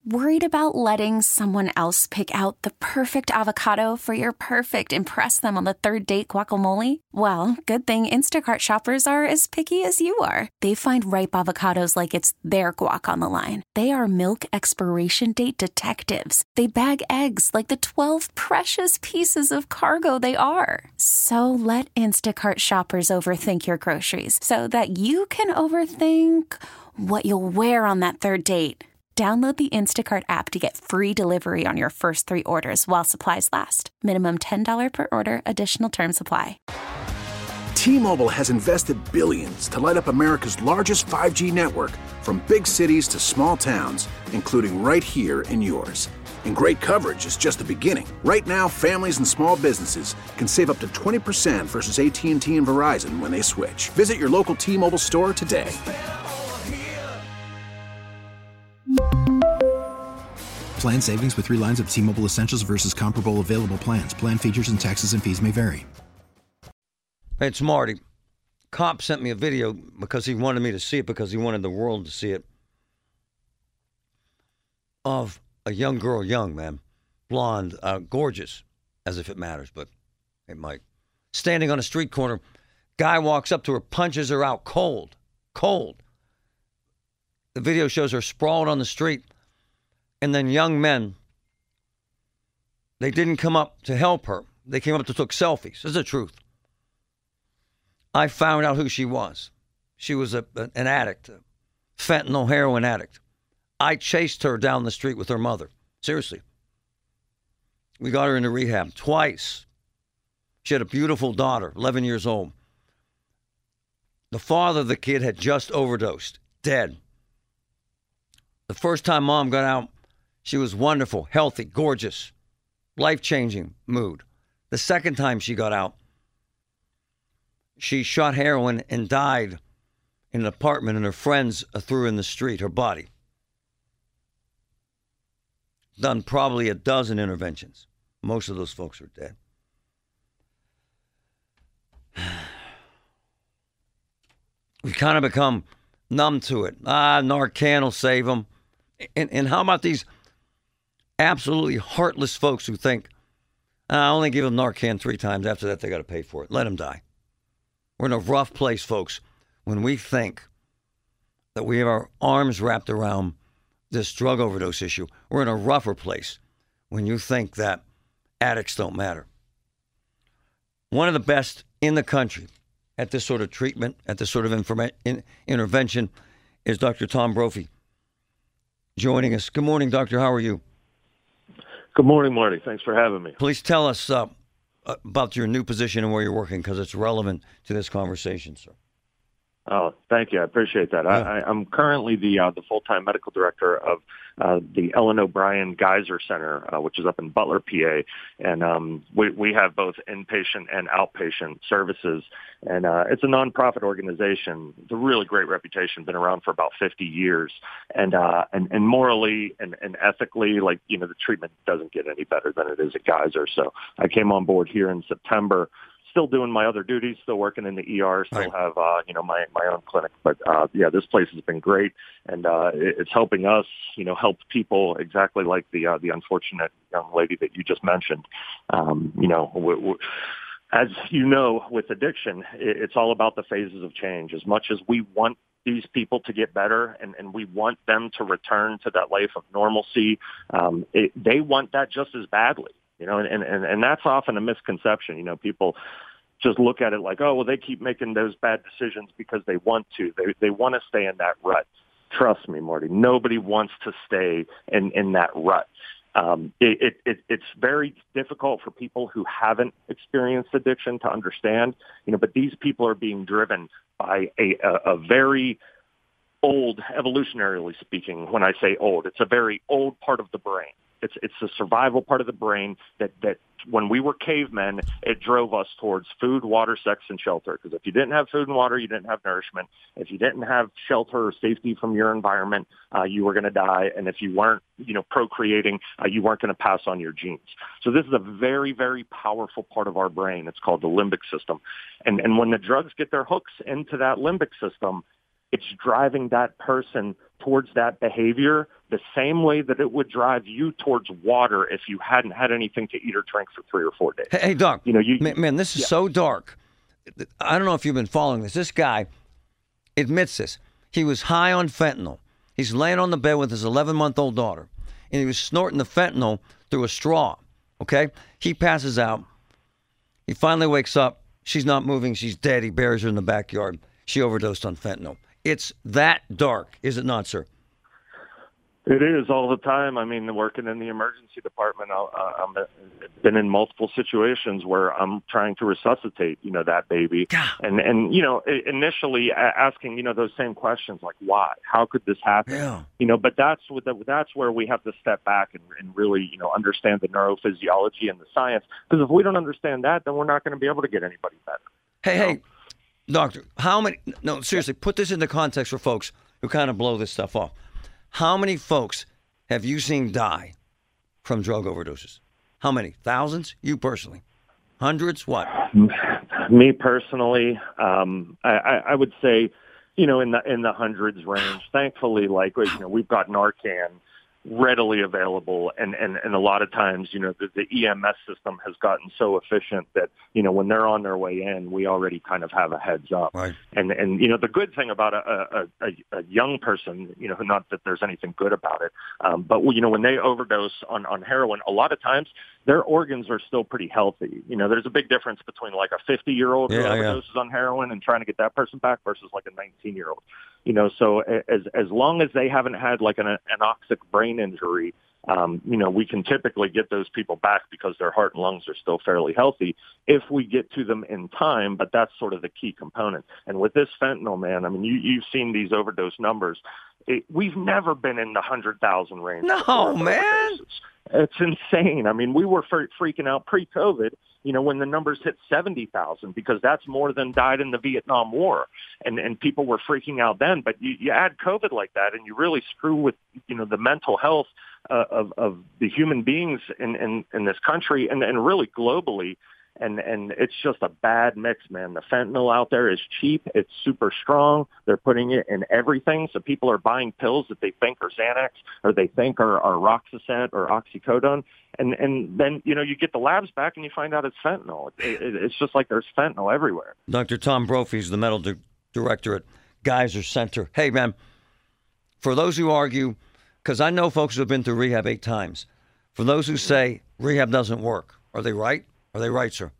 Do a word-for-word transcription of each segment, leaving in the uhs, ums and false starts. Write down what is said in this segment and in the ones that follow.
Worried about letting someone else pick out the perfect avocado for your perfect impress them on the third date guacamole? Well, good thing Instacart shoppers are as picky as you are. They find ripe avocados like it's their guac on the line. They are milk expiration date detectives. They bag eggs like the twelve precious pieces of cargo they are. So let Instacart shoppers overthink your groceries so that you can overthink what you'll wear on that third date. Download the Instacart app to get free delivery on your first three orders while supplies last. Minimum ten dollars per order. Additional terms apply. T-Mobile has invested billions to light up America's largest five G network, from big cities to small towns, including right here in yours. And great coverage is just the beginning. Right now, families and small businesses can save up to twenty percent versus A T and T and Verizon when they switch. Visit your local T-Mobile store today. Plan savings with three lines of T-Mobile Essentials versus comparable available plans. Plan features and taxes and fees may vary. Hey, it's Marty. Cop sent me a video because he wanted me to see it, because he wanted the world to see it, of a young girl, young, man, blonde, uh, gorgeous, as if it matters, but it might. Standing on a street corner, guy walks up to her, punches her out cold, cold. The video shows her sprawled on the street. And then young men, they didn't come up to help her. They came up to take selfies. This is the truth. I found out who she was. She was a, an addict, a fentanyl heroin addict. I chased her down the street with her mother. Seriously. We got her into rehab twice. She had a beautiful daughter, eleven years old. The father of the kid had just overdosed, dead. The first time mom got out, she was wonderful, healthy, gorgeous, life-changing mood. The second time she got out, she shot heroin and died in an apartment, and her friends threw her in the street, her body. Done probably a dozen interventions. Most of those folks are dead. We kind of become numb to it. Ah, Narcan will save them. And, and how about these absolutely heartless folks who think, I only give them Narcan three times. After that, they got to pay for it. Let them die. We're in a rough place, folks, when we think that we have our arms wrapped around this drug overdose issue. We're in a rougher place when you think that addicts don't matter. One of the best in the country at this sort of treatment, at this sort of informa- in, intervention, is Doctor Tom Brophy joining us. Good morning, Doctor. How are you? Good morning, Marty. Thanks for having me. Please tell us uh, about your new position and where you're working, because it's relevant to this conversation, sir. Oh, thank you. I appreciate that. Yeah. I, I'm currently the uh, the full-time medical director of uh, the Ellen O'Brien Geyser Center, uh, which is up in Butler, P A. And um, we, we have both inpatient and outpatient services. And uh, it's a nonprofit organization. It's a really great reputation, been around for about fifty years. And uh, and, and morally and, and ethically, like, you know, the treatment doesn't get any better than it is at Geyser. So I came on board here in September. Still doing my other duties, still working in the E R, still right. have, uh, you know, my, my own clinic. But, uh, yeah, this place has been great, and uh, it, it's helping us, you know, help people exactly like the uh, the unfortunate young lady that you just mentioned. Um, you know, w- w- as you know, with addiction, it, it's all about the phases of change. As much as we want these people to get better and, and we want them to return to that life of normalcy, um, it, they want that just as badly. You know, and, and, and that's often a misconception. You know, people just look at it like, oh, well, they keep making those bad decisions because they want to. They they want to stay in that rut. Trust me, Marty, nobody wants to stay in, in that rut. Um, it, it, it, it's very difficult for people who haven't experienced addiction to understand, you know, but these people are being driven by a, a, a very old, evolutionarily speaking, when I say old, it's a very old part of the brain. It's it's the survival part of the brain that, that when we were cavemen, it drove us towards food, water, sex, and shelter. Because if you didn't have food and water, you didn't have nourishment. If you didn't have shelter or safety from your environment, uh, you were going to die. And if you weren't, you know, procreating, uh, you weren't going to pass on your genes. So this is a very, very powerful part of our brain. It's called the limbic system. And and when the drugs get their hooks into that limbic system, it's driving that person towards that behavior the same way that it would drive you towards water if you hadn't had anything to eat or drink for three or four days. Hey, hey Doc, you know, you, man, man, this is yeah. so dark. I don't know if you've been following this. This guy admits this. He was high on fentanyl. He's laying on the bed with his eleven-month-old daughter, and he was snorting the fentanyl through a straw, okay? He passes out. He finally wakes up. She's not moving. She's dead. He buries her in the backyard. She overdosed on fentanyl. It's that dark, is it not, sir? It is all the time. I mean, working in the emergency department, I'll, uh, I've been in multiple situations where I'm trying to resuscitate, you know, that baby. God. And, and you know, initially asking, you know, those same questions like, why? How could this happen? Yeah. You know, but that's what the, that's where we have to step back and, and really, you know, understand the neurophysiology and the science. Because if we don't understand that, then we're not going to be able to get anybody better. Hey, you know? hey, doctor, how many, no, seriously, put this into context for folks who kind of blow this stuff off. How many folks have you seen die from drug overdoses? How many? Thousands? You personally? Hundreds? What? Me personally, um, I, I, I would say, you know, in the in the hundreds range. Thankfully, like, you know, we've got Narcan readily available, and, and, and a lot of times, you know, the, the E M S system has gotten so efficient that, you know, when they're on their way in, we already kind of have a heads up. Right. And, and you know, the good thing about a, a, a, a young person, you know, not that there's anything good about it, um, but, you know, when they overdose on, on heroin, a lot of times their organs are still pretty healthy. You know, there's a big difference between like a fifty-year-old who yeah, overdoses yeah. on heroin and trying to get that person back versus like a nineteen-year-old. You know, so as as long as they haven't had like an anoxic brain injury, um, you know, we can typically get those people back because their heart and lungs are still fairly healthy if we get to them in time. But that's sort of the key component. And with this fentanyl, man, I mean, you, you've seen these overdose numbers. It, we've never been in the one hundred thousand range. No, man. Overdoses. It's insane. I mean, we were freaking out pre-COVID, you know, when the numbers hit seventy thousand, because that's more than died in the Vietnam War. And and people were freaking out then. But you, you add COVID like that, and you really screw with, you know, the mental health uh, of, of the human beings in, in, in this country and, and really globally. And and it's just a bad mix, man. The fentanyl out there is cheap. It's super strong. They're putting it in everything. So people are buying pills that they think are Xanax or they think are, are Roxicet or oxycodone. And and then, you know, you get the labs back and you find out it's fentanyl. It, it, it's just like there's fentanyl everywhere. Doctor Tom Brophy is the medical di- director at Geyser Center. Hey, man, for those who argue, because I know folks who have been through rehab eight times, for those who say rehab doesn't work, are they right? Are they right, sir?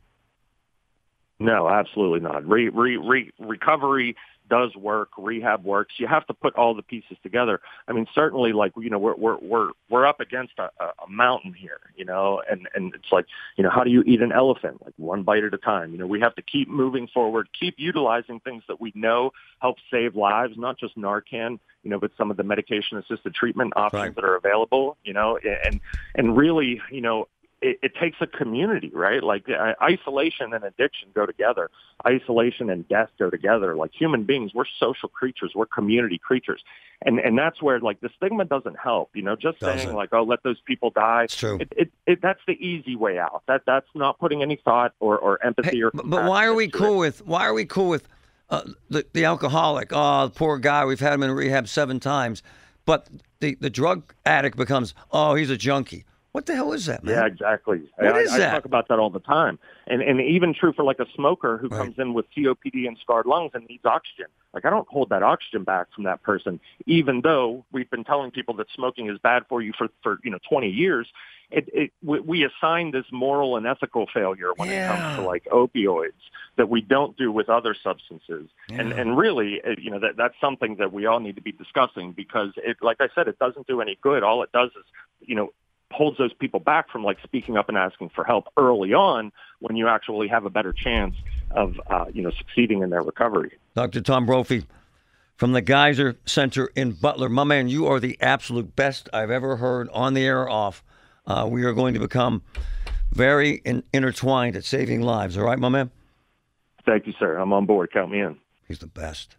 No, absolutely not. Re, re, re, recovery does work. Rehab works. You have to put all the pieces together. I mean, certainly, like, you know, we're we're we're we're up against a, a mountain here, you know, and and it's like, you know, how do you eat an elephant? Like one bite at a time. You know, we have to keep moving forward, keep utilizing things that we know help save lives, not just Narcan, you know, but some of the medication-assisted treatment options right. that are available, you know, and and really, you know. It, it takes a community, right? Like uh, isolation and addiction go together. Isolation and death go together. Like human beings, we're social creatures. We're community creatures. And and that's where, like, the stigma doesn't help. You know, just doesn't. saying, like, oh, let those people die. It's true. It, it, it, that's the easy way out. That That's not putting any thought or, or empathy hey, or but, but why are we cool it. with, why are we cool with uh, the, the alcoholic? Oh, the poor guy, we've had him in rehab seven times. But the, the drug addict becomes, oh, he's a junkie. What the hell is that, man? Yeah, exactly. What I, is I that? talk about that all the time. And and even true for like a smoker who Right. comes in with C O P D and scarred lungs and needs oxygen. Like, I don't hold that oxygen back from that person, even though we've been telling people that smoking is bad for you for, for you know, twenty years. It, it, we, we assign this moral and ethical failure when Yeah. it comes to like opioids that we don't do with other substances. Yeah. And and really, it, you know, that that's something that we all need to be discussing because, it, like I said, it doesn't do any good. All it does is, you know, holds those people back from like speaking up and asking for help early on when you actually have a better chance of, uh, you know, succeeding in their recovery. Doctor Tom Brophy from the Geyser Center in Butler. My man, you are the absolute best I've ever heard on the air or off. Uh, we are going to become very in- intertwined at saving lives. All right, my man? Thank you, sir. I'm on board. Count me in. He's the best.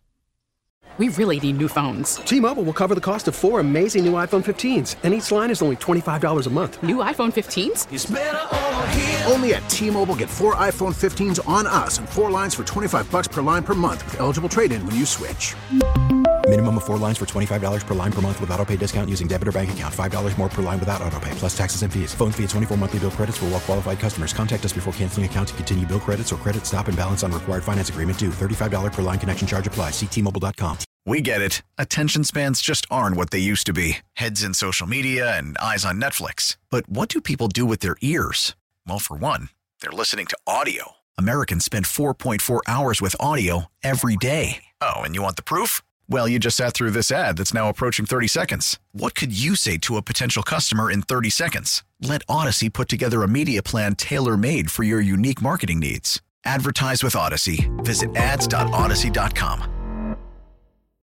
We really need new phones. T-Mobile will cover the cost of four amazing new iPhone fifteens, and each line is only twenty-five dollars a month. New iPhone fifteens? It's better over here. Only at T-Mobile, get four iPhone fifteens on us and four lines for twenty-five bucks per line per month with eligible trade-in when you switch. Minimum of four lines for twenty-five dollars per line per month with auto pay discount using debit or bank account. five dollars more per line without auto pay, plus taxes and fees. Phone fee at twenty-four monthly bill credits for well qualified customers. Contact us before canceling account to continue bill credits or credit stop and balance on required finance agreement due. thirty-five dollars per line connection charge applies. See T Mobile dot com. We get it. Attention spans just aren't what they used to be. Heads in social media and eyes on Netflix. But what do people do with their ears? Well, for one, they're listening to audio. Americans spend four point four hours with audio every day. Oh, and you want the proof? Well, you just sat through this ad that's now approaching thirty seconds. What could you say to a potential customer in thirty seconds? Let Odyssey put together a media plan tailor-made for your unique marketing needs. Advertise with Odyssey. Visit ads dot odyssey dot com.